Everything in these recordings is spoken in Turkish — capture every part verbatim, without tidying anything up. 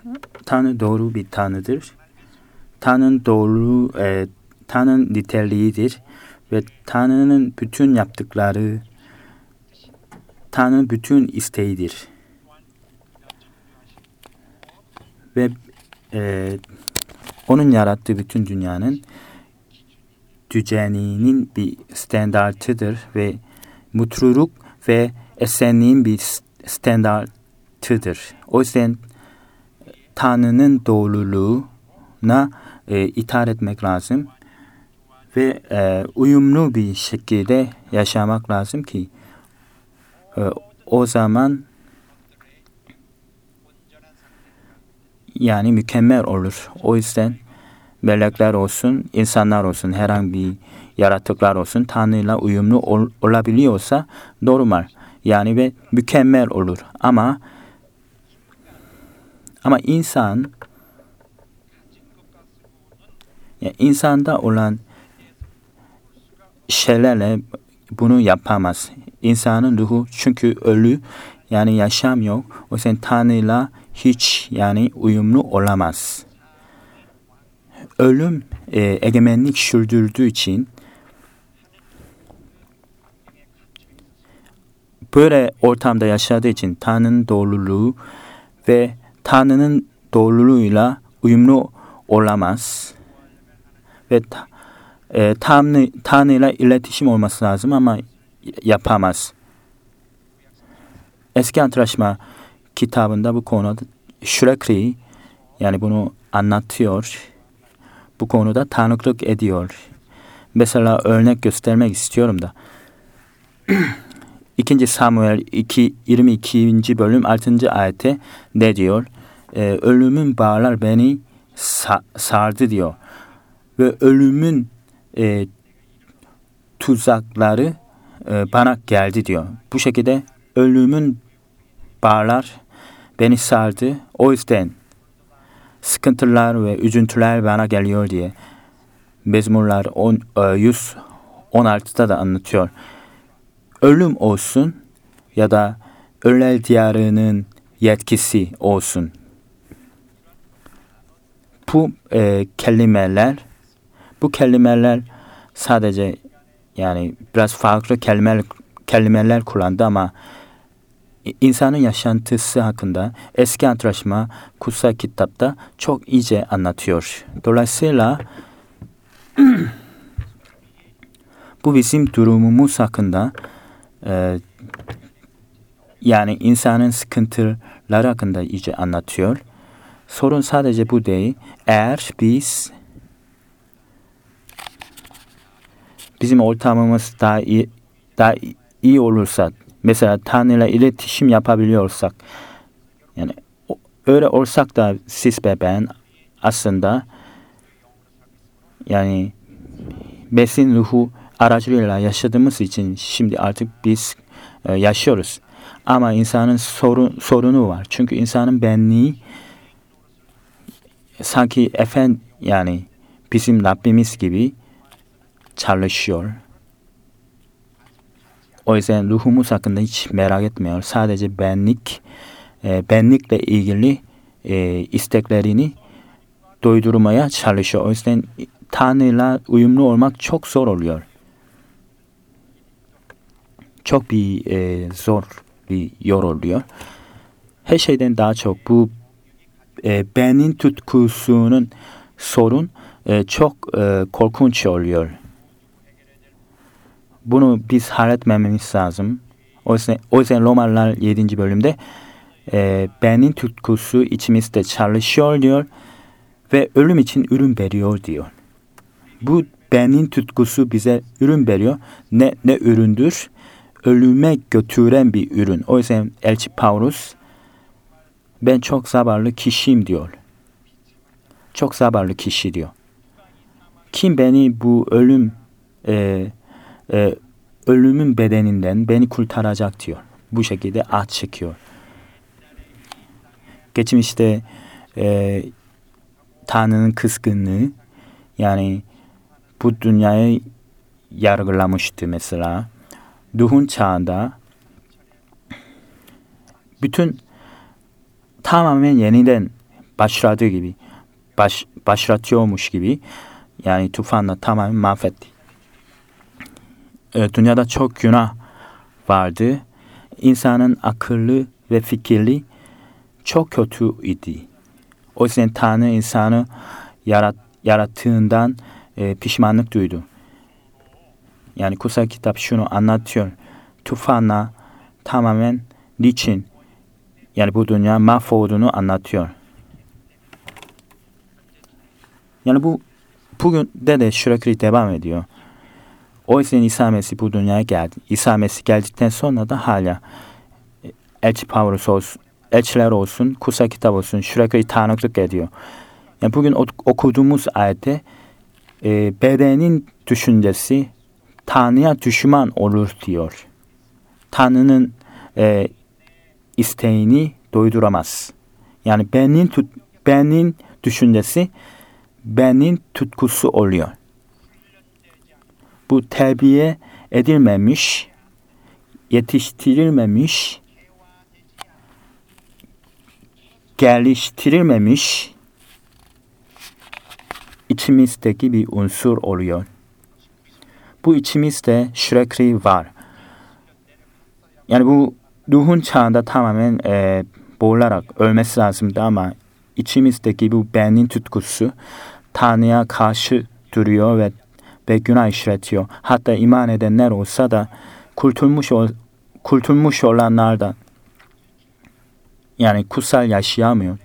Tanrı doğru bir Tanrı'dır. Tanrı'nın doğru, e, Tanrı'nın niteliğidir ve Tanrı'nın bütün yaptıkları, Tanrı'nın bütün isteğidir. Ve e, onun yarattığı bütün dünyanın düzeninin bir standartıdır ve mutluluk ve esenliğin bir standartıdır. O yüzden Tanrı'nın doğruluğuna e, itaat etmek lazım ve e, uyumlu bir şekilde yaşamak lazım ki e, o zaman yani mükemmel olur. O yüzden melekler olsun, insanlar olsun, herhangi bir yaratıklar olsun Tanrı'yla uyumlu ol, olabiliyorsa normal. Yani ve mükemmel olur. Ama ama insan yani insanda olan şeylerle bunu yapamaz. İnsanın ruhu çünkü ölü, yani yaşam yok. O yüzden Tanrı'yla hiç yani uyumlu olamaz. Ölüm e, egemenlik sürdürdüğü için böyle ortamda yaşadığı için Tanrı'nın doğruluğu ve Tanrı'nın doğruluğuyla uyumlu olamaz. Ve e, Tanrı, Tanrı'yla iletişim olması lazım ama yapamaz. Eski Antlaşma kitabında bu konuda Şürekri yani bunu anlatıyor. Bu konuda tanıklık ediyor. Mesela örnek göstermek istiyorum da. İkinci Samuel iki, yirmi ikinci bölüm altıncı ayette ne diyor? Ee, ölümün bağlar beni sa- sardı diyor. Ve ölümün e, tuzakları e, bana geldi diyor. Bu şekilde ölümün bağlar beni sardı. O yüzden sıkıntılar ve üzüntüler bana geliyor diye Mezmurlar yüz on altıda da anlatıyor. Ölüm olsun ya da ölüler diyarının yetkisi olsun. Bu e, kelimeler, bu kelimeler sadece yani biraz farklı kelimeler, kelimeler kullandı ama insanın yaşantısı hakkında Eski Antlaşma kutsal kitapta çok iyice anlatıyor. Dolayısıyla bu bizim durumumuz hakkında e, yani insanın sıkıntıları hakkında iyice anlatıyor. Sorun sadece bu değil. Eğer biz bizim ortamımız daha iyi, daha iyi olursa, mesela Tanrı'yla iletişim yapabiliyorsak, yani öyle olsak da siz ve ben aslında yani besin ruhu aracılığıyla yaşadığımız için şimdi artık biz e, yaşıyoruz. Ama insanın sorun, sorunu var. Çünkü insanın benliği sanki efendim yani bizim Rabbimiz gibi çalışıyor. O yüzden ruhumuz hakkında hiç merak etmiyor. Sadece benlik, e, benlikle ilgili e, isteklerini doydurmaya çalışıyor. O yüzden Tanrı'yla uyumlu olmak çok zor oluyor. Çok bir e, zor bir yol oluyor. Her şeyden daha çok bu e, benin tutkusunun sorun e, çok e, korkunç oluyor. Bunu biz halletmemiz lazım. O yüzden, o yüzden Romalılar yedinci bölümde e, benin tutkusu içimizde çalışıyor diyor ve ölüm için ürün veriyor diyor. Bu benin tutkusu bize ürün veriyor. Ne, ne üründür? Ölüme götüren bir ürün. O yüzden Elçi Paulus ben çok sabırlı kişiyim diyor. Çok sabırlı kişi diyor. Kim beni bu ölüm e, e, ölümün bedeninden beni kurtaracak diyor. Bu şekilde at çekiyor. Geçmişte e, Tanrı'nın kızgınlığı yani bu dünyayı yargılamıştı mesela. Duhun çağında bütün tamamen yeniden başladığı gibi, baş, başlatıyormuş gibi, yani tufanla tamamen mahvetti. E, dünyada çok günah vardı. İnsanın akıllı ve fikirli çok kötüydü. O yüzden Tanrı insanı yarat, yarattığından e, pişmanlık duydu. Yani kutsal kitap şunu anlatıyor. Tufanla tamamen niçin, yani bu dünya mahvolduğunu anlatıyor. Yani bu bugün de de sürekli devam ediyor. O yüzden İsa Mesih bu dünyaya geldi. İsa Mesih geldikten sonra da hala elçi Pavlus olsun, elçiler olsun, kutsal kitap olsun sürekli tanıklık ediyor. Yani bugün okuduğumuz ayette e, bedenin düşüncesi Tanrı'ya düşman olur diyor. Tanrı'nın e, isteğini doyduramaz. Yani benin, tut, benin düşüncesi benin tutkusu oluyor. Bu terbiye edilmemiş, yetiştirilmemiş, geliştirilmemiş içimizdeki bir unsur oluyor. Bu içimizde sürekli var. Yani bu ruhun çağında tamamen e, boğularak ölmesi lazımdı ama içimizdeki bu benin tutkusu Tanrı'ya karşı duruyor ve, ve günah işletiyor. Hatta iman edenler olsa da kurtulmuş, ol, kurtulmuş olanlar da yani kutsal yaşayamıyor.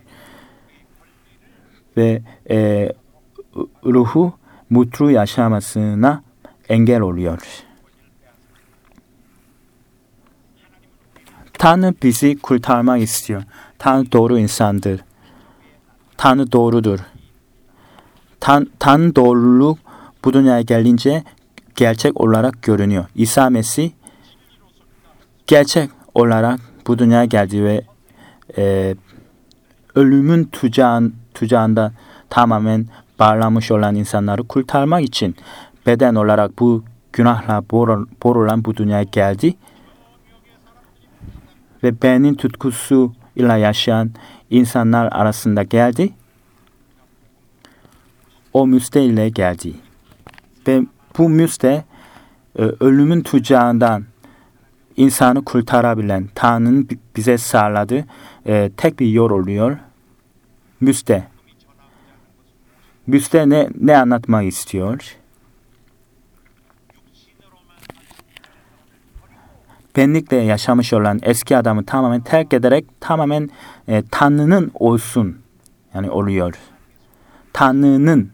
Ve e, ruhu mutlu yaşamasına engel oluyor. Tanrı bizi kurtarmak istiyor. Tanrı doğru insandır. Tanrı doğrudur. Tan Tanrı doğruluğu bu dünyaya gelince gerçek olarak görünüyor. İsa Mesih gerçek olarak bu dünyaya geldi ve e, ölümün tucağın, tucağında tamamen bağlanmış olan insanları kurtarmak için beden olarak bu günahla boğulan bu dünyaya geldi. Ve benim tutkusuyla yaşayan insanlar arasında geldi. O müjde ile geldi. Ve bu müjde ölümün tucağından insanı kurtarabilen Tanrı'nın bize sağladığı tek bir yol oluyor. Müjde. Müjde ne, ne anlatmak istiyor? Benlikle yaşamış olan eski adamı tamamen terk ederek tamamen e, Tanrı'nın olsun yani oluyor. Tanrı'nın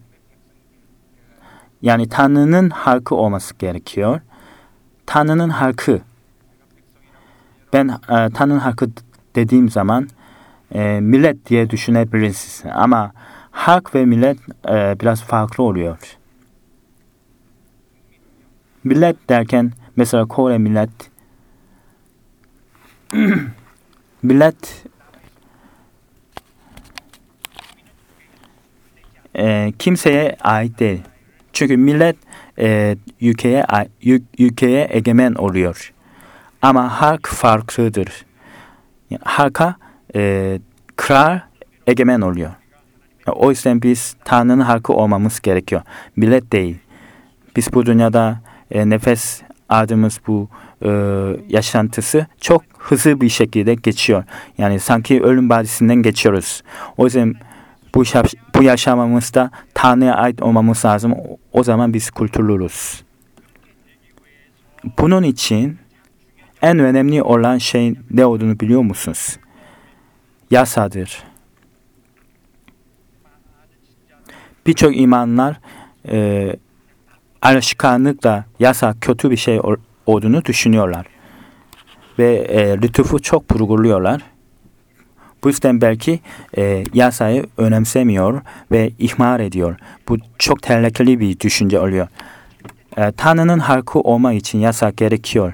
yani Tanrı'nın halkı olması gerekiyor. Tanrı'nın halkı. Ben e, Tanrı'nın halkı dediğim zaman e, millet diye düşünebilirsiniz. Ama halk ve millet e, biraz farklı oluyor. Millet derken mesela Kore millet millet e, kimseye ait değil. Çünkü millet e, ülkeye ülkeye egemen oluyor. Ama halk farklıdır. Yani halka e, kral egemen oluyor. O yüzden biz Tanrı'nın halkı olmamız gerekiyor. Millet değil. Biz bu dünyada e, nefes aldığımız bu e, yaşantısı çok hızlı bir şekilde geçiyor. Yani sanki ölüm vadisinden geçiyoruz. O yüzden bu, bu yaşamamızda Tanrı'ya ait olmamız lazım. O zaman biz kurtuluruz. Bunun için en önemli olan şey ne olduğunu biliyor musunuz? Yasadır. Birçok imanlar e, alışkanlıkla yasa kötü bir şey olduğunu düşünüyorlar. Ve e, lütufu çok vurguluyorlar. Bu yüzden belki e, yasayı önemsemiyor ve ihmal ediyor. Bu çok tehlikeli bir düşünce oluyor. E, Tanrı'nın halkı olmak için yasa gerekiyor.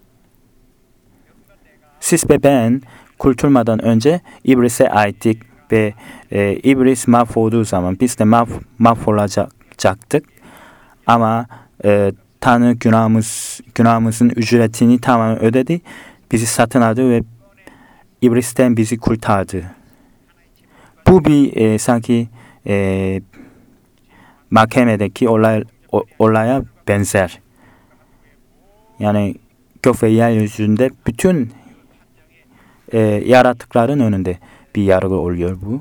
Siz ve ben kurtulmadan önce İblis'e aittik ve e, İblis mahvolduğu zaman biz de mahv mahvolacaktık. Ama e, Tanrı günahımız, günahımızın ücretini tamamen ödedi. Bizi satın aldı ve İblis'ten bizi kurtardı. bu bir e, sanki e, mahkemedeki olay, o, olaya benzer. Yani gök ve yeryüzünde bütün e, yaratıkların önünde bir yargı oluyor bu.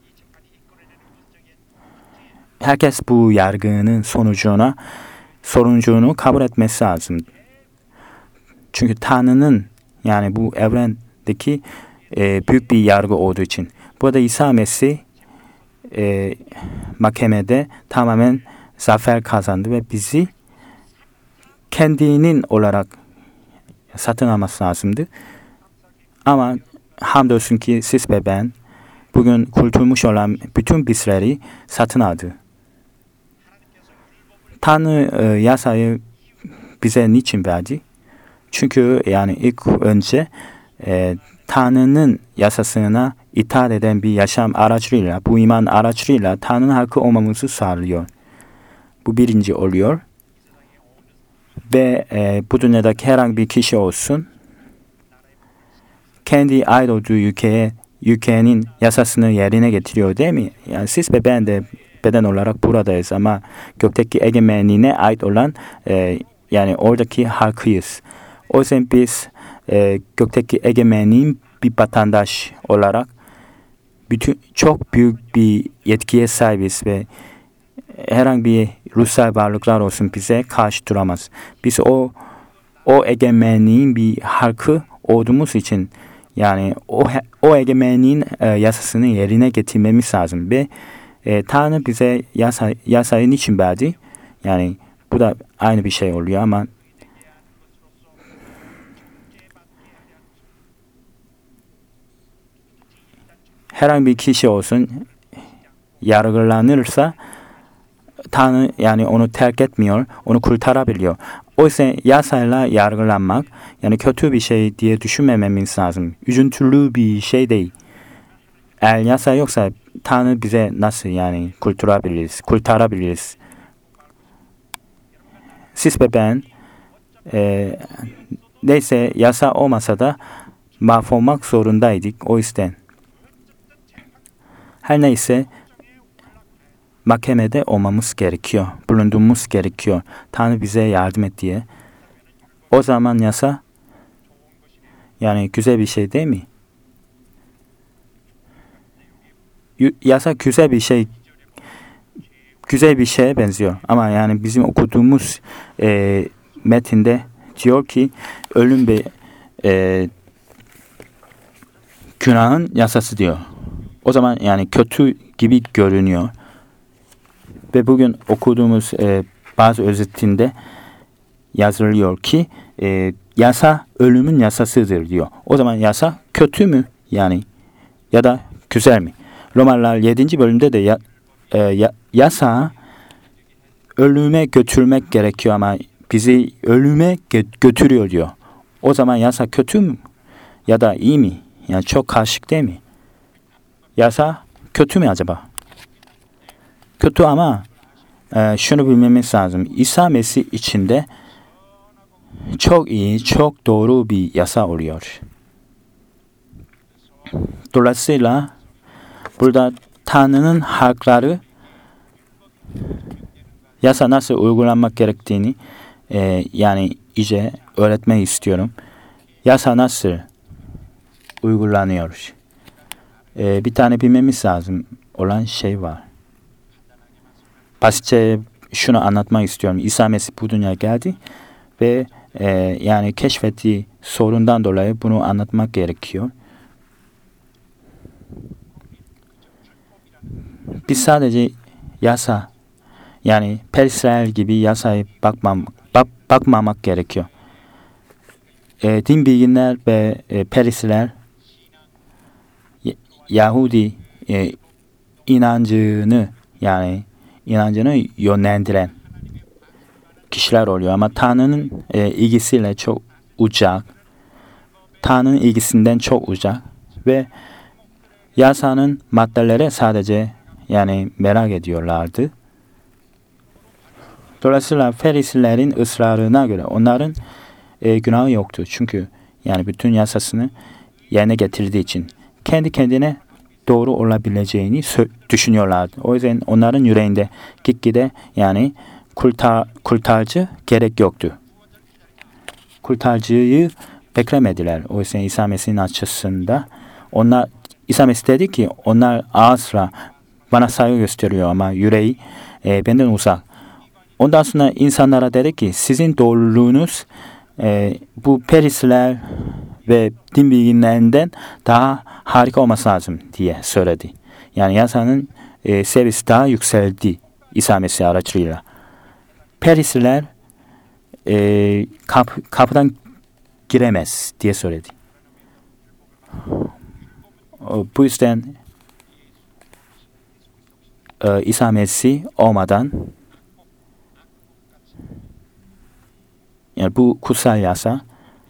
Herkes bu yargının sonucuna sonucunu kabul etmesi lazım. Çünkü Tanrı'nın yani bu evrendeki e, büyük bir yargı olduğu için. Burada İsa Mesih e, mahkemede tamamen zafer kazandı ve bizi kendinin olarak satın alması lazımdı. Ama hamdolsun ki siz ve ben bugün kurtulmuş olan bütün bizleri satın aldı. Tanrı e, yasayı bize niçin verdi? Çünkü yani ilk önce e, Tanrı'nın yasasına itaat eden bir yaşam aracılığıyla, bu iman aracılığıyla Tanrı'nın hakkı olmamızı sağlıyor. Bu birinci oluyor. Ve e, bu dünyadaki herhangi bir kişi olsun, kendi ait olduğu ülkeye, ülkenin yasasını yerine getiriyor değil mi? Yani siz ve ben de beden olarak buradayız ama gökteki egemenliğine ait olan e, yani oradaki halkıyız. O yüzden biz e, gökteki egemenliğin bir vatandaş olarak bütün çok büyük bir yetkiye sahibiz ve herhangi bir ruhsal varlıklar olsun bize karşı duramaz. Biz o o egemenliğin bir halkı olduğumuz için yani o o egemenliğin e, yasasını yerine getirmemiz lazım ve e, Tanrı bize yasa, yasayı niçin verdi? Yani bu da aynı bir şey oluyor ama herhangi bir kişi olsun yargılanırsa Tanrı yani onu terk etmiyor, onu kurtarabiliyor. O yüzden yasayla yargılanmak yani kötü bir şey diye düşünmememiz lazım. Üzüntülü bir şey değil. Eğer yasa yoksa Tanrı bize nasıl yani kurtarabiliriz, kurtarabiliriz. Siz ve ben e, neyse yasa olmasa da mahvolmak zorundaydık o yüzden. Her neyse mahkemede olmamız gerekiyor. Bulunduğumuz gerekiyor. Tanrı bize yardım et diye. O zaman yasa yani güzel bir şey değil mi? Yasa güzel bir şey güzel bir şeye benziyor. Ama yani bizim okuduğumuz e, metinde diyor ki ölüm ve e, günahın yasası diyor. O zaman yani kötü gibi görünüyor. Ve bugün okuduğumuz e, bazı özetinde yazılıyor ki e, yasa ölümün yasasıdır diyor. O zaman yasa kötü mü yani ya da güzel mi? Romalılar yedinci bölümde de ya, e, ya, yasa ölüme götürmek gerekiyor ama bizi ölüme gö- götürüyor diyor. O zaman yasa kötü mü ya da iyi mi? Yani çok karışık değil mi? Yasa kötü mü acaba? Kötü ama e, şunu bilmemiz lazım. İsa Mesih içinde çok iyi, çok doğru bir yasa oluyor. Dolayısıyla burada Tanrı'nın hakları yasa nasıl uygulanmak gerektiğini e, yani iyice öğretmek istiyorum. Yasa nasıl uygulanıyor? E, bir tane bilmemiz lazım olan şey var. Basitçe şunu anlatmak istiyorum. İsa Mesih bu dünyaya geldi ve e, yani keşfettiği sorundan dolayı bunu anlatmak gerekiyor. Biz sadece yasa yani Perisrael gibi yasaya bakmam, bak, bakmamak gerekiyor. E, din bilginler ve e, Perisrael Yahudi e, inancını yani inancını yönlendiren kişiler oluyor ama Tanrı'nın e, ilgisiyle çok uzak, Tanrı'nın ilgisinden çok uzak ve yasanın maddeleri sadece yani merak ediyorlardı. Dolayısıyla Ferisilerin ısrarına göre onların e, günahı yoktu. Çünkü yani bütün yasasını yerine getirdiği için kendi kendine doğru olabileceğini düşünüyorlardı. O yüzden onların yüreğinde gitgide yani kurtar, kurtarıcı gerek yoktu. Kurtarıcıyı beklemediler. O yüzden İsa Mesih'in açısında onlar, İsa Mesih dedi ki onlar ağızla bana saygı gösteriyor ama yüreği e, benden uzak. Ondan sonra insanlara dedi ki sizin doğruluğunuz e, bu perisler ve din bilginlerinden daha harika olması lazım diye söyledi. Yani yasanın e, seviyesi daha yükseldi İsa Mesih aracılığıyla. Perisler e, kapı, kapıdan giremez diye söyledi. Bu yüzden e, İsa Mesih olmadan yani bu kutsal yasa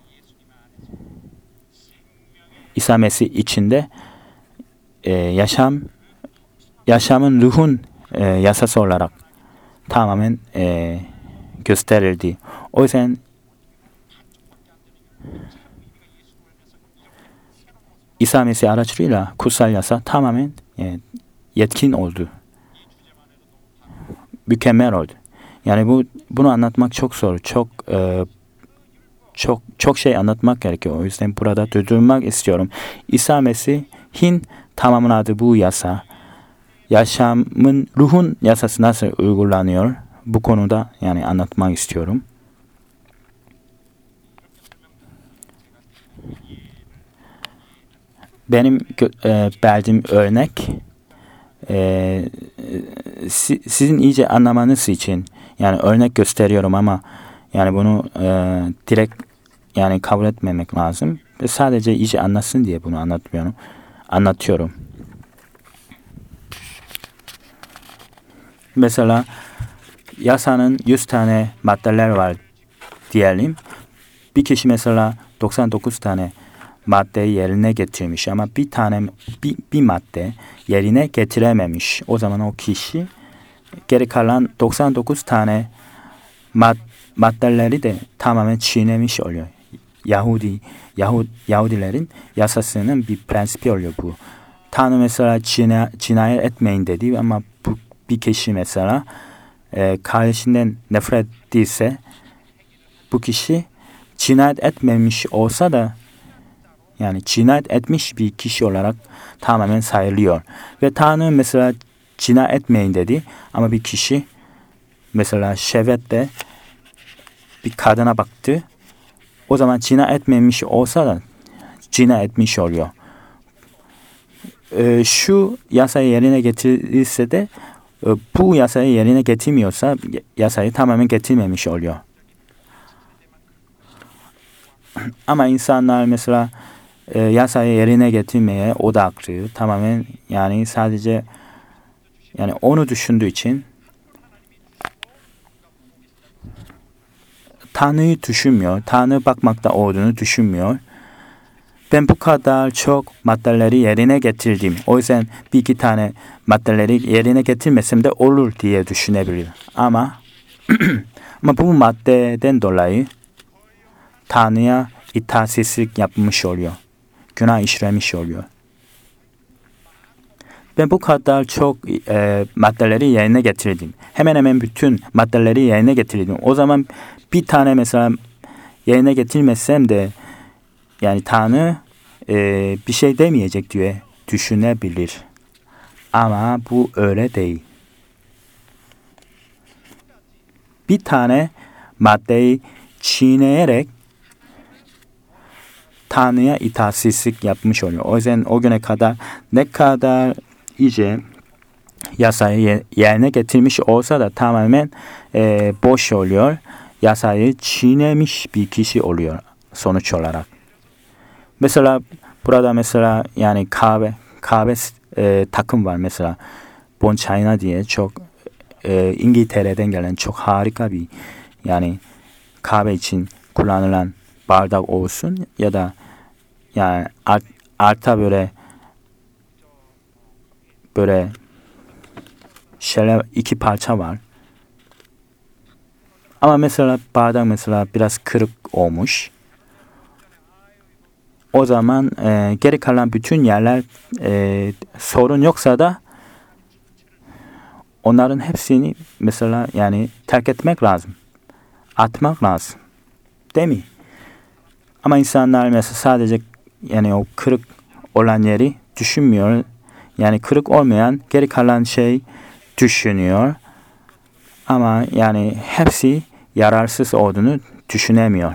İsa Mesih içinde e, yaşam yaşamın ruhun e, yasası olarak tamamen e, gösterildi. O yüzden İsa Mesih aracılığıyla kutsal yasa tamamen e, yetkin oldu. Mükemmel oldu. Yani bu bunu anlatmak çok zor. Çok e, çok çok şey anlatmak gerekiyor. O yüzden burada durdurmak istiyorum. İsa Mesih'in tamamladığı bu yasa, yaşamın ruhun yasası nasıl uygulanıyor? Bu konuda yani anlatmak istiyorum. Benim e, verdiğim örnek e, si, sizin iyice anlamanız için yani örnek gösteriyorum ama yani bunu e, direkt yani kabul etmemek lazım. Ve sadece iyice anlasın diye bunu anlatmıyorum. Anlatıyorum. Mesela yasanın yüz tane maddeler var diyelim. Bir kişi mesela doksan dokuz tane maddeyi yerine getirmiş ama bir tane bir, bir madde yerine getirememiş. O zaman o kişi geri kalan doksan dokuz tane mad, maddeleri de tamamen çiğnemiş oluyor. Yahudi Yahud, Yahudilerin yasasının bir prensibi oluyor bu. Tanrı mesela cina, cinayet etmeyin dedi ama bu bir kişi mesela e, kardeşinden nefret değilse bu kişi cinayet etmemiş olsa da yani cinayet etmiş bir kişi olarak tamamen sayılıyor. Ve Tanrı mesela cinayet etmeyin dedi ama bir kişi mesela şehvetle bir kadına baktı. O zaman cinayet etmemiş olsa da cinayet etmiş oluyor. Ee, şu yasayı yerine getirirse de e, bu yasayı yerine getirmiyorsa yasayı tamamen getirmemiş oluyor. Ama insanlar mesela e, yasayı yerine getirmeye odaklı tamamen yani sadece yani onu düşündüğü için Tanrı'yı düşünmüyor. Tanrı bakmakta olduğunu düşünmüyor. Ben bu kadar çok maddeleri yerine getirdim. O yüzden bir iki tane maddeleri yerine getirmesem de olur diye düşünebilir. Ama ama bu maddeden dolayı Tanrı'ya itaatsizlik yapmış oluyor. Günah işlemiş oluyor. Ben bu kadar çok e, maddeleri yerine getirdim. Hemen hemen bütün maddeleri yerine getirdim. O zaman bir tane mesela yerine getirmesem de yani Tanrı e, bir şey demeyecek diye düşünebilir. Ama bu öyle değil. Bir tane maddeyi çiğneyerek Tanrı'ya itaatsizlik yapmış oluyor. O yüzden o güne kadar ne kadar iyice yasayı yerine getirmiş olsa da tamamen e, boş oluyor. Yasayı çiğnemiş bir kişi oluyor sonuç olarak. Mesela burada mesela yani kahve kahve e, takım var mesela Bon China diye çok e, İngiltere'den gelen çok harika bir yani kahve için kullanılan bardak olsun ya da yani art, arta böyle böyle şöyle iki parça var. Ama mesela bardak mesela biraz kırık olmuş. o zaman e, geri kalan bütün yerler e, sorun yoksa da onların hepsini mesela yani terk etmek lazım. Atmak lazım. Değil mi? Ama insanlar mesela sadece yani o kırık olan yeri düşünmüyor. Yani kırık olmayan geri kalan şey düşünüyor. Ama yani hepsi yararsız olduğunu düşünemiyor.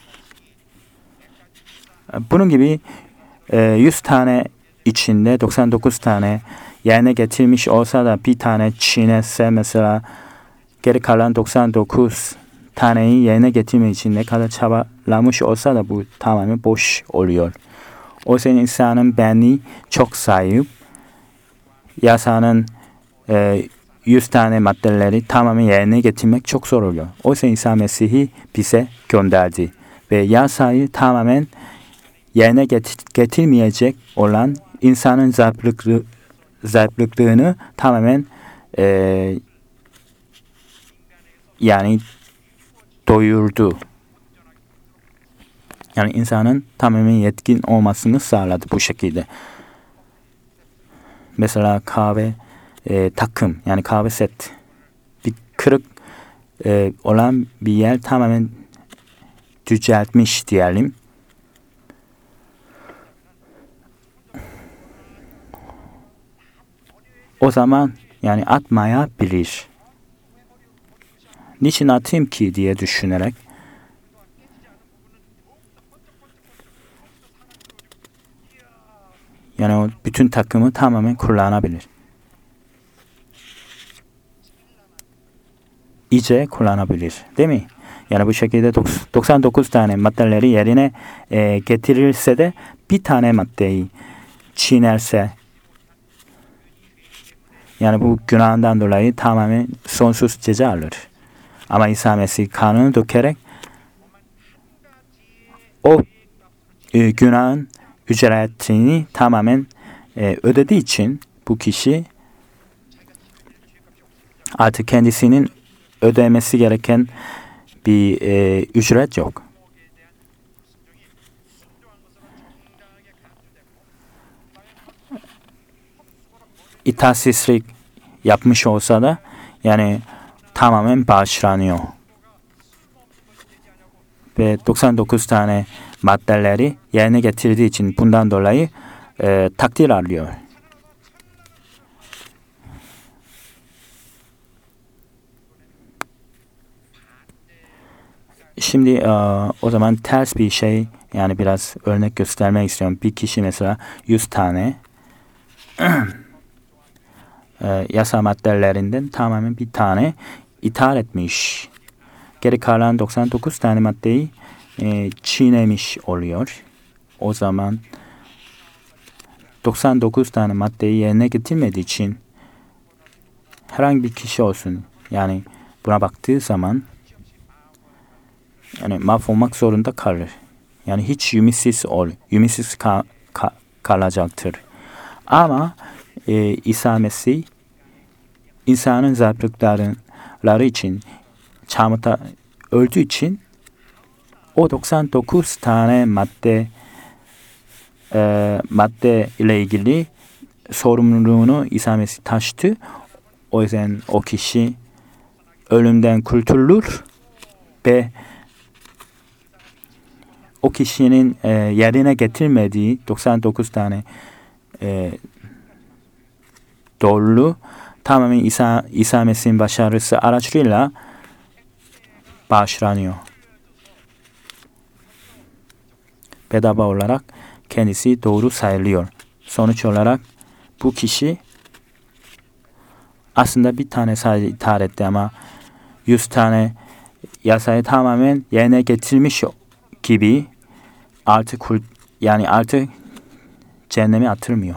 Bunun gibi yüz tane içinde doksan dokuz tane yerine getirmiş olsa da bir tane çiğnese mesela geri kalan doksan dokuz taneyi yerine getirmek için ne kadar çabalamış olsa da bu tamamen boş oluyor. Oysa insanın beyni çok zayıf. Yasanın e, yüz tane maddeleri tamamen yerine getirmek çok zor oluyor. Oysa İsa Mesih'i bize gönderdi. Ve yasayı tamamen yerine getirmeyecek olan insanın zayıflıklı, zayıflığını tamamen e, yani doyurdu. Yani insanın tamamen yetkin olmasını sağladı bu şekilde. Mesela kahve e, takım yani kahve set bir kırık e, olan bir yer tamamen düzeltmiş diyelim. O zaman yani atmayabilir. Niçin atayım ki diye düşünerek yani o bütün takımı tamamen kullanabilir. İyice kullanabilir. Değil mi? Yani bu şekilde doksan dokuz tane maddeleri yerine e, getirirse de bir tane maddeyi çiğnerse yani bu günahından dolayı tamamen sonsuz ceza alır. Ama İsa Mesih kanını dökerek o e, günahın ücretini tamamen e, ödediği için bu kişi artık kendisinin ödemesi gereken bir e, ücret yok. İtaatsizlik yapmış olsa da yani tamamen bağışlanıyor. Ve doksan dokuz tane maddeleri yerine getirdiği için bundan dolayı e, takdir alıyor. Şimdi e, o zaman ters bir şey yani biraz örnek göstermek istiyorum. Bir kişi mesela yüz tane e, yasa maddelerinden tamamen bir tane ithal etmiş. Geri kalan doksan dokuz tane maddeyi e, çiğnemiş oluyor. O zaman doksan dokuz tane maddeyi yerine getirmediği için herhangi bir kişi olsun yani buna baktığı zaman yani mahvolmak zorunda kalır. Yani hiç ümitsiz ol, ümitsiz ka, ka, kalacaktır. Ama e, İsa Mesih insanın zayıflıkları için çarmıhta öldüğü için o doksan dokuz tane madde e, madde ile ilgili sorumluluğunu İsa Mesih taşıdı. O yüzden o kişi ölümden kurtulur ve o kişinin e, yerine getirmediği doksan dokuz tane e, doğruluğu tamamen İsa, İsa Mesih'in başarısı aracılığıyla bağışlanıyor. Bedava olarak kendisi doğru sayılıyor. Sonuç olarak bu kişi aslında bir tane sadece itaat etti ama yüz tane yasayı tamamen yerine getirmiş gibi artık yani artık cehenneme atılmıyor.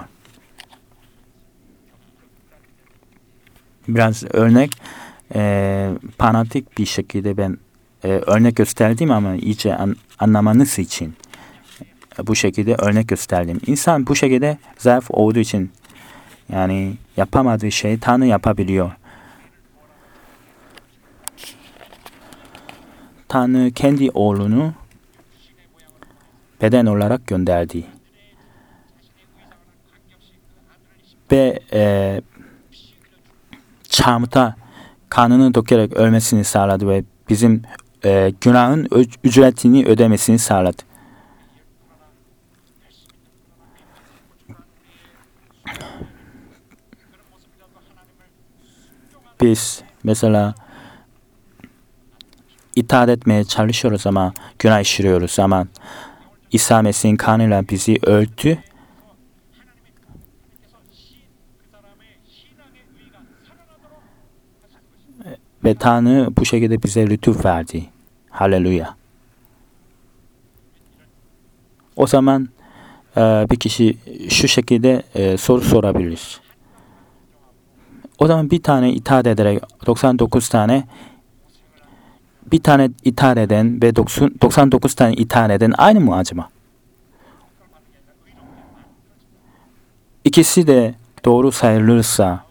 Biraz örnek e, fanatik bir şekilde ben e, örnek gösterdim ama iyice an, anlamanız için e, bu şekilde örnek gösterdim. İnsan bu şekilde zayıf olduğu için yani yapamadığı şeyi Tanrı yapabiliyor. Tanrı kendi oğlunu beden olarak gönderdi. Ve e, çarmıhta kanını dökerek ölmesini sağladı ve bizim e, günahın ücretini ödemesini sağladı. Biz mesela itaat etmeye çalışıyoruz ama günah işliyoruz ama İsa Mesih'in kanıyla bizi örttü. Ve Tanrı bu şekilde bize lütuf verdi. Haleluya. O zaman e, bir kişi şu şekilde e, soru sorabilir. O zaman bir tane itaat ederek doksan dokuz tane bir tane itaat eden ve doksan dokuz tane itaat eden aynı mı acaba? İkisi de doğru sayılırsa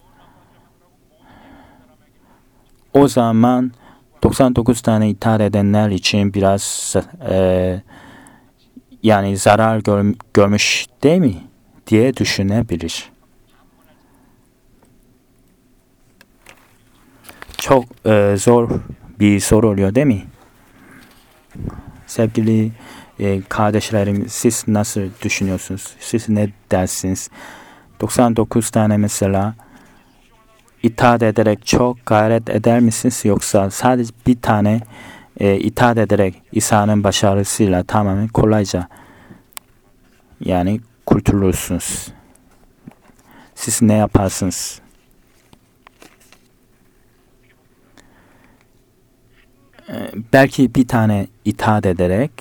o zaman doksan dokuz tane itaat edenler için biraz e, yani zarar gör, görmüş değil mi diye düşünebilir. Çok e, zor bir soru oluyor değil mi? Sevgili e, kardeşlerim, siz nasıl düşünüyorsunuz? Siz ne dersiniz? doksan dokuz tane mesela itaat ederek çok gayret eder misiniz? Yoksa sadece bir tane e, itaat ederek İsa'nın başarısıyla tamamen kolayca yani kurtulursunuz. Siz ne yaparsınız? E, belki bir tane itaat ederek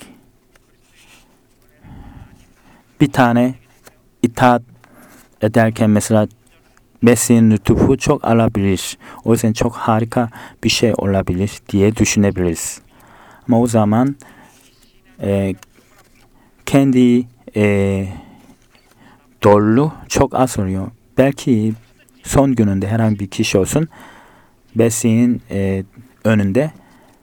bir tane itaat ederken mesela Mesih'in lütufu çok alabilir. O yüzden çok harika bir şey olabilir diye düşünebiliriz. Ama o zaman e, kendi e, doğruluğu çok az oluyor. Belki son gününde herhangi bir kişi olsun Mesih'in e, önünde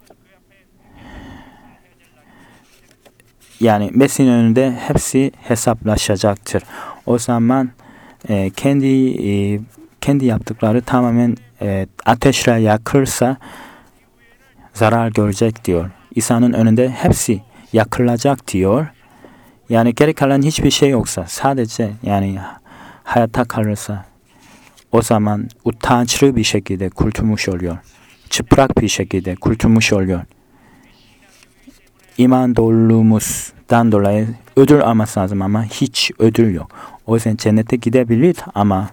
yani Mesih'in önünde hepsi hesaplaşacaktır. O zaman e, kendi e, kendi yaptıkları tamamen e, ateşle yakırsa zarar görecek diyor. İsa'nın önünde hepsi yakılacak diyor. Yani geri kalan hiçbir şey yoksa sadece yani hayatta kalırsa o zaman utançlı bir şekilde kurtulmuş oluyor. Çıplak bir şekilde kurtulmuş oluyor. İman doğruluğumuzdan dolayı ödül alması lazım ama hiç ödül yok. O yüzden cennete gidebilir ama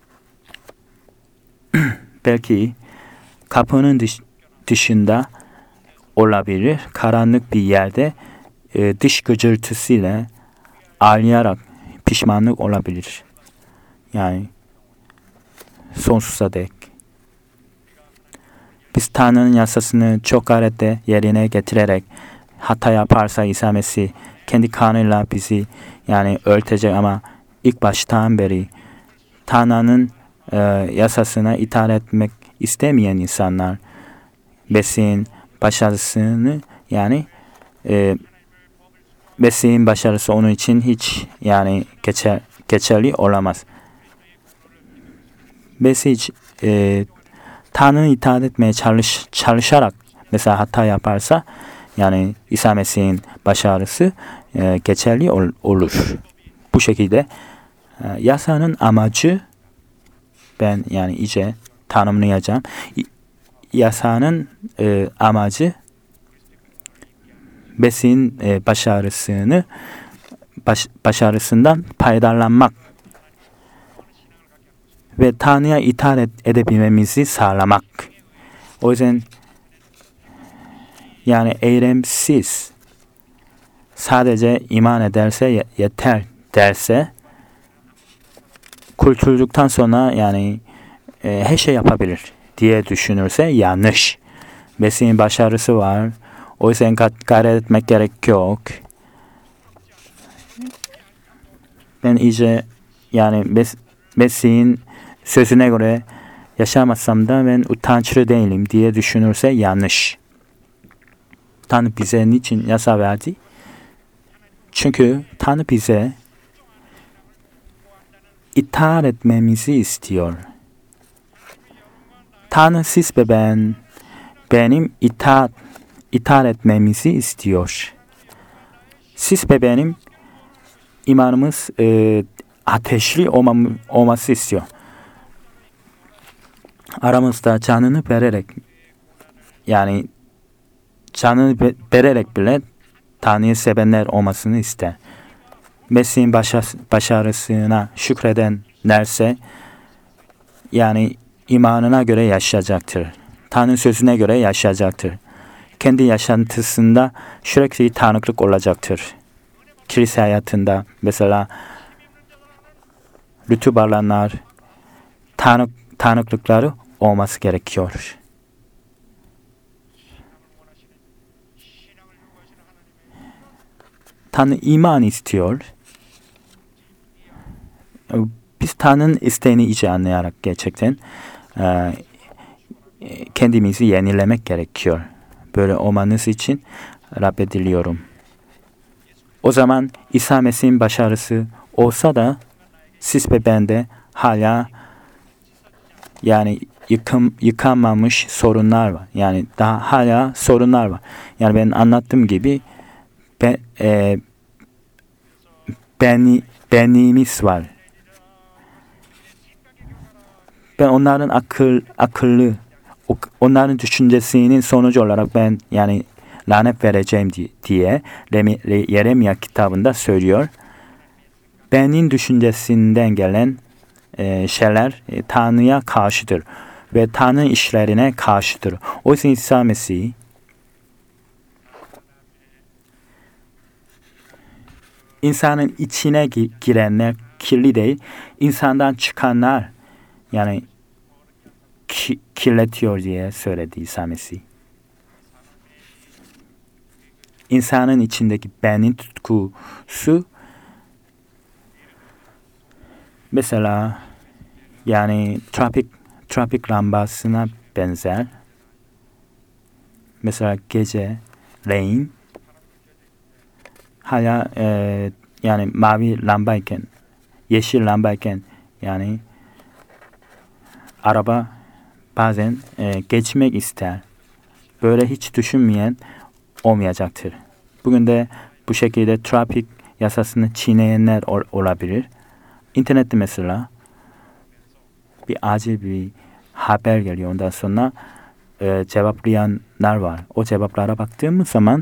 belki kapının dış, dışında olabilir. Karanlık bir yerde e, dış gıcırtısıyla ağlayarak pişmanlık olabilir. Yani sonsuza dek. Biz Tanrı'nın yasasını çok gayretle yerine getirerek hata yaparsa İsa Mesih kendi kanıyla bizi yani örtecek ama ilk baştan beri Tanrı'nın e, yasasına itaat etmek istemeyen insanlar Mesih'in başarısını yani e, Mesih'in başarısı onun için hiç yani geçer, geçerli olamaz. Mesih e, Tanrı'nı itaat etmeye çalış, çalışarak mesela hata yaparsa yani İsa Mesih'in başarısı e, geçerli ol, olur. Bu şekilde e, yasanın amacı ben yani iyice tanımlayacağım. Yasanın e, amacı Mesih'in e, başarısını baş, başarısından faydalanmak ve Tanrı'ya itaat ed- edebilmemizi sağlamak. O yüzden yani eylemsiz sadece iman ederse yeter derse kurtulduktan sonra yani e, her şey yapabilir diye düşünürse yanlış. Mesih'in başarısı var. O yüzden gayret etmek gerek yok. Ben iyice yani Mes- Mesih'in sözüne göre yaşamazsam da ben utançlı değilim diye düşünürse yanlış. Tanrı bize niçin yasa verdi? Çünkü Tanrı bize itaat etmemizi istiyor. Tanrı siz ve ben, benim itaat, itaat etmemizi istiyor. Siz ve benim imanımız e, ateşli olmam, olması istiyor. Aramızda canını vererek, yani canını vererek bile Tanrı'yı sevenler olmasını ister. Mesih'in başarısına şükredenlerse, yani imanına göre yaşayacaktır. Tanrı sözüne göre yaşayacaktır. Kendi yaşantısında sürekli tanıklık olacaktır. Kilise hayatında mesela lütuf alanlar, tanık, tanıklıkları olması gerekiyor. Tanrı iman istiyor. Biz Tanrı'nın isteğini iyice anlayarak gerçekten e, kendimizi yenilemek gerekiyor. Böyle olmanız için Rabbe diliyorum. O zaman İsa Mesih'in başarısı olsa da siz ve bende hala yani yıkım, yıkanmamış sorunlar var. Yani daha hala sorunlar var. Yani ben anlattığım gibi ben, e, beni, benliğimiz var. Ben onların akıl akıllı, onların düşüncesinin sonucu olarak ben yani lanet vereceğim diye Yeremia kitabında söylüyor. Benim düşüncesinden gelen e, şeyler e, Tanrı'ya karşıdır ve Tanrı işlerine karşıdır. O yüzden İsa Mesih insanın içine girenler kirli değil, insandan çıkanlar yani ki, kirletiyor diye söyledi İsa Mesih. İnsanın içindeki benin tutkusu mesela yani trafik trafik lambasına benzer. Mesela gece reyin hala e, yani mavi lambayken, yeşil lambayken yani araba bazen e, geçmek ister. Böyle hiç düşünmeyen olmayacaktır. Bugün de bu şekilde trafik yasasını çiğneyenler ol, olabilir. İnternette mesela bir acil bir haber geliyor. Ondan sonra e, cevaplayanlar var. O cevaplara baktığımız zaman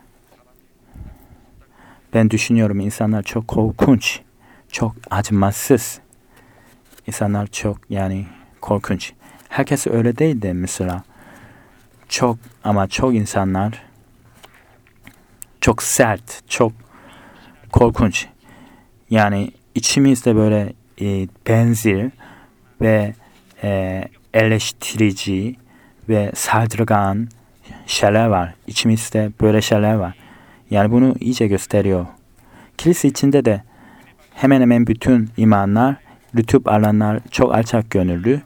ben düşünüyorum insanlar çok korkunç, çok acımasız. İnsanlar çok yani korkunç. Herkes öyle değil de mesela çok ama çok insanlar çok sert, çok korkunç. Yani içimizde böyle e, benzer ve e, eleştirici ve saldırgan şeyler var. İçimizde böyle şeyler var. Yani bunu iyice gösteriyor. Kilise içinde de hemen hemen bütün imanlar, lütuf alanlar çok alçak gönüllü.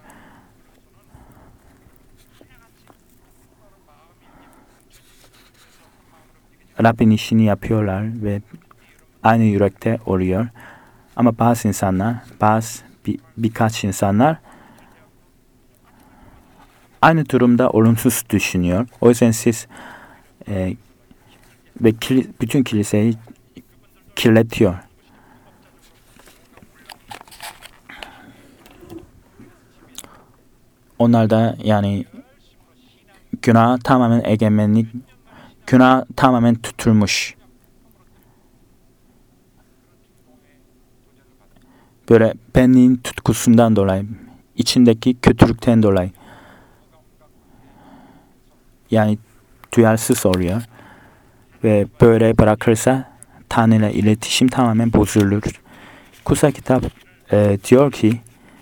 Rabbin işini yapıyorlar ve aynı yürekte oluyor. Ama bazı insanlar, bazı bir, birkaç insanlar aynı durumda olumsuz düşünüyor. O yüzden siz e, ve kili, bütün kiliseyi kirletiyor. Onlar da yani günah tamamen egemenlik, günah tamamen tutulmuş. Böyle benliğin tutkusundan dolayı, içindeki kötülükten dolayı. Yani duyarsız oluyor. Ve böyle bırakırsa Tanrı ile iletişim tamamen bozulur. Kutsal kitap e, diyor ki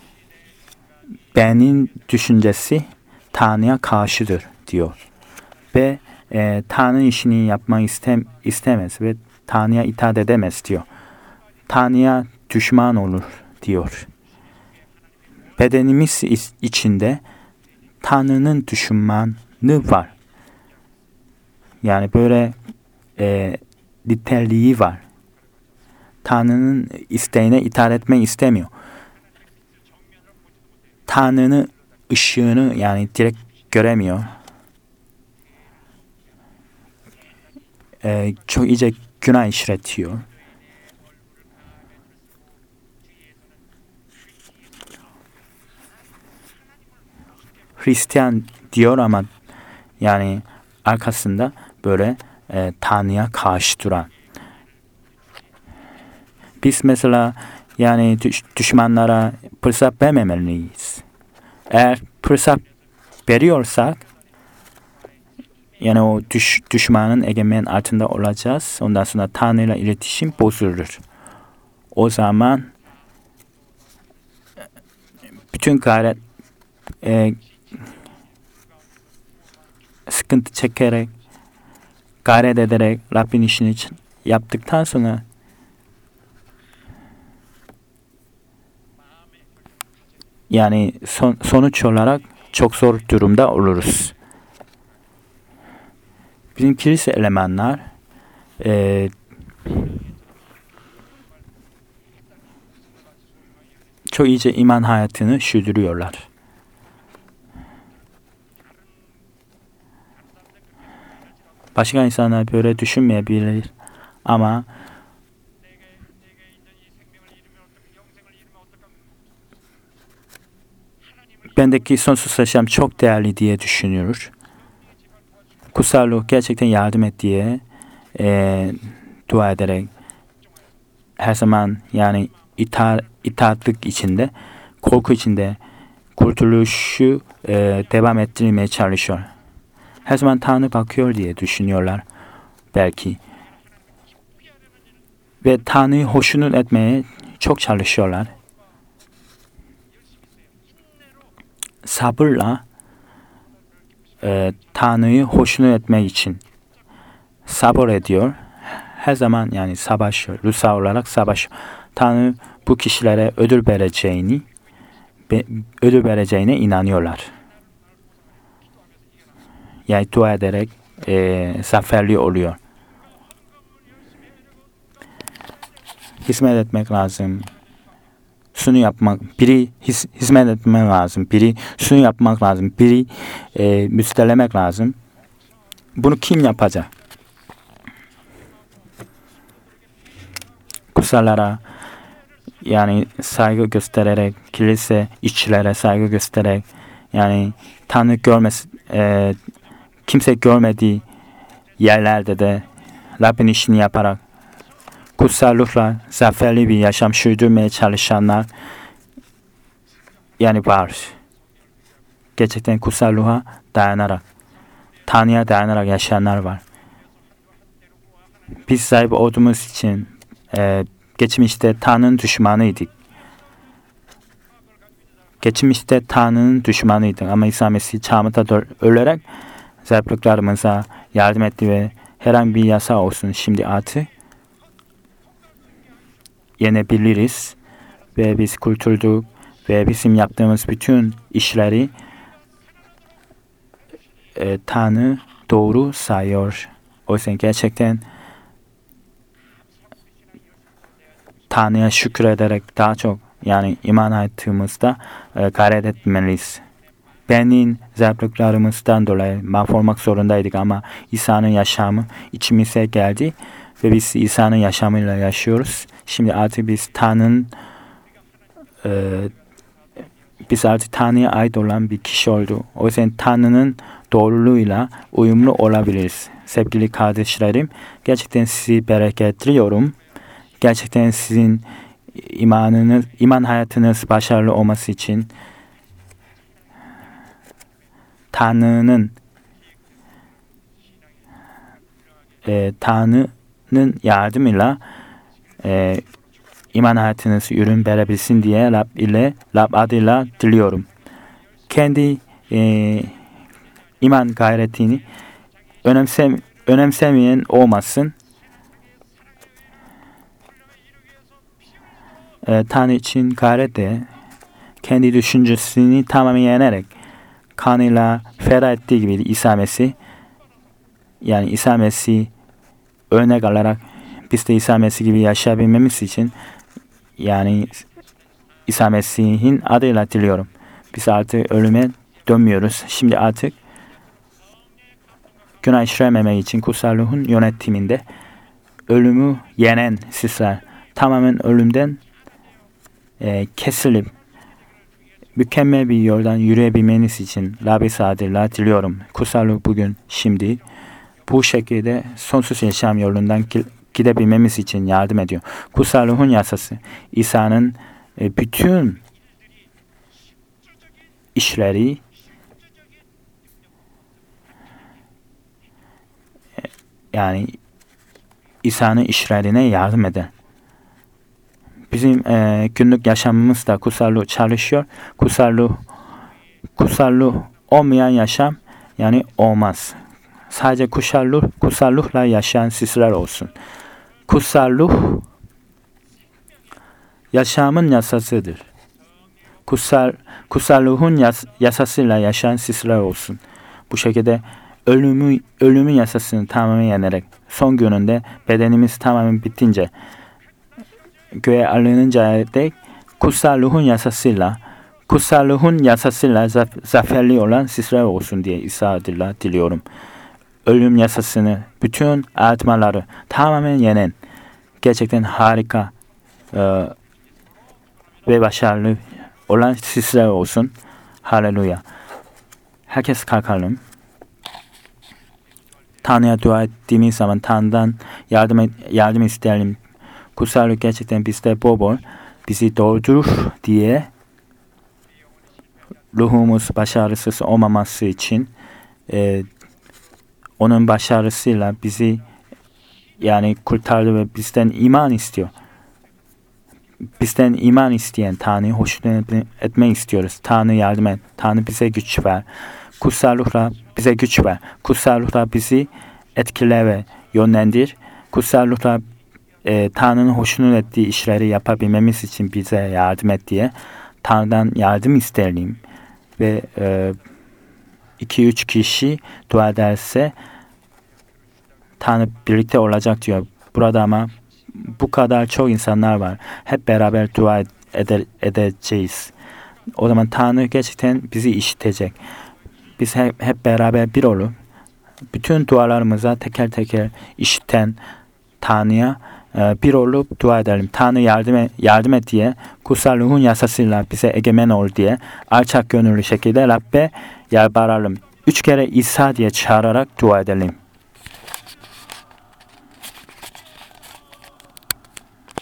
benim düşüncesi Tanrı'ya karşıdır diyor. Ve e, Tanrı işini yapmayı istem, istemez ve Tanrı'ya itaat edemez diyor. Tanrı'ya düşman olur diyor. Bedenimiz içinde Tanrı'nın düşmanı var. Yani böyle e, niteliği var. Tanrı'nın isteğine itaat etmek istemiyor. Tanrı'nın ışığını yani direkt göremiyor. Ee, çok iyice günah işletiyor. Hristiyan diyor ama yani arkasında böyle e, Tanrı'ya karşı duran. Biz mesela yani düş, düşmanlara fırsat vermemeliyiz. Eğer fırsat veriyorsak yani o düş, düşmanın egemen altında olacağız. Ondan sonra Tanrı'yla iletişim bozulur. O zaman bütün gayret e, sıkıntı çekerek gayret ederek Rabbin işini için yaptıktan sonra yani son, sonuç olarak çok zor durumda oluruz. Bizim kilise elemanlar e, çok iyice iman hayatını sürdürüyorlar. Başka insanlar böyle düşünmeyebilir ama bendeki sonsuz yaşam çok değerli diye düşünüyoruz. Kutsal ruh gerçekten yardım et diye e, dua ederek her zaman yani ita, itaatlık içinde, korku içinde kurtuluşu e, devam ettirmeye çalışıyor. Her zaman Tanrı bakıyor diye düşünüyorlar belki. Ve Tanrı'yı hoşnut etmeye çok çalışıyorlar. Sabırla e, Tanrı'yı hoşnut etmek için sabır ediyor. Her zaman yani savaşıyor. Ruhsal olarak savaşıyor. Tanrı bu kişilere ödül vereceğini ödül vereceğine inanıyorlar. Yani dua ederek e, zaferli oluyor. Hizmet etmek lazım. Şunu yapmak, biri his, hizmet etmek lazım. Biri şunu yapmak lazım. Biri e, müstelemek lazım. Bunu kim yapacak? Kutsallara yani saygı göstererek, kilise işçilere saygı göstererek yani Tanrı görmesi, e, kimse görmediği yerlerde de Rabbin işini yaparak kutsal ruhla zaferli bir yaşam sürdürmeye çalışanlar yani var. Gerçekten kutsal ruha dayanarak, Tanrı'ya dayanarak yaşayanlar var. Biz sahip olduğumuz için e, geçmişte Tanrı'nın düşmanıydık. Geçmişte Tanrı'nın düşmanıydık ama İsa Mesih çağımızda ölerek zayıflıklarımıza yardım etti ve herhangi bir yasa olsun şimdi artık yenebiliriz ve biz kurtulduk ve bizim yaptığımız bütün işleri e, Tanrı doğru sayıyor. O yüzden gerçekten Tanrı'ya şükrederek daha çok yani iman hayatımızda e, gayret etmeliyiz. Benim zayıflıklarımızdan dolayı mahvolmak zorundaydık ama İsa'nın yaşamı içimize geldi ve biz İsa'nın yaşamıyla yaşıyoruz. Şimdi artık biz Tanrı'nın e, biz artık Tanrı'ya ait olan bir kişi oldu. O yüzden Tanrı'nın doğruluğuyla uyumlu olabiliriz. Sevgili kardeşlerim, gerçekten sizi bereketliyorum. Gerçekten sizin imanınız, iman hayatınız başarılı olması için Tanrı'nın e, Tanrı'nın yardımıyla e, iman hayatınız ürün verebilsin diye Rab ile Rab adıyla diliyorum. Kendi e, iman gayretini önemsem, önemsemeyen olmasın. E, Tanrı için gayret de kendi düşüncesini tamamen yenerek kanıyla feda ettiği gibi İsa Mesih yani İsa Mesih örnek alarak biz de İsa Mesih gibi yaşayabilmemiz için yani İsa Mesih'in adıyla diliyorum. Biz artık ölüme dönmüyoruz. Şimdi artık günah işlememek için kutsal ruhun yönetiminde ölümü yenen sizler tamamen ölümden e, kesilip mükemmel bir yoldan yürüyebilmeniz için Rabbis adıyla diliyorum. Kutsal ruh bugün şimdi bu şekilde sonsuz yaşam yolundan gidebilmemiz için yardım ediyor. Kutsal ruhun yasası İsa'nın e, bütün işleri e, yani İsa'nın işlerine yardım eder. Bizim e, günlük yaşamımızda kutsal ruh çalışıyor. Kutsal ruh, kutsal ruh olmayan yaşam yani olmaz. Sadece kutsal ruh, kutsal ruhla yaşayan sizler olsun. Kutsal ruh yaşamın yasasıdır. Kutsal, kutsal ruhun yas, yasasıyla yaşayan sizler olsun. Bu şekilde ölümü, ölümün yasasını tamamen yenerek son gününde bedenimiz tamamen bitince göğe alınıncaya dek kutsal ruhun yasasıyla kutsal ruhun yasasıyla zaf- zaferli olan sizler olsun diye İsa adıyla diliyorum. Ölüm yasasını, bütün artmaları tamamen yenen gerçekten harika e, ve başarılı olan sizler olsun. Haleluya. Herkes kalkalım. Tanrı'ya dua ettiğimiz zaman Tanrı'dan yardım, et, yardım isteyelim. Kutsal ruh gerçekten bizde bol bol bizi doldurur diye ruhumuz başarısız olmaması için e, onun başarısıyla bizi yani kurtardı ve bizden iman istiyor. Bizden iman isteyen Tanrı'yı hoşnut etmek istiyoruz. Tanrı yardım et. Tanrı bize güç ver. Kutsal ruhla bize güç ver. Kutsal ruhla bizi etkile ve yönlendir. Kutsal ruhla e, Tanrı'nın hoşnut ettiği işleri yapabilmemiz için bize yardım et diye Tanrı'dan yardım isteyelim. Ve e, iki üç kişi dua ederse Tanrı birlikte olacak diyor. Burada ama bu kadar çok insanlar var. Hep beraber dua ede- edeceğiz. O zaman Tanrı gerçekten bizi işitecek. Biz hep, hep beraber bir olup bütün dualarımıza teker teker işiten Tanrı'ya e, bir olup dua edelim. Tanrı yardım et, yardım et diye kutsal ruhun yasasıyla bize egemen ol diye alçak gönüllü şekilde Rabbe yalvaralım. Üç kere İsa diye çağırarak dua edelim.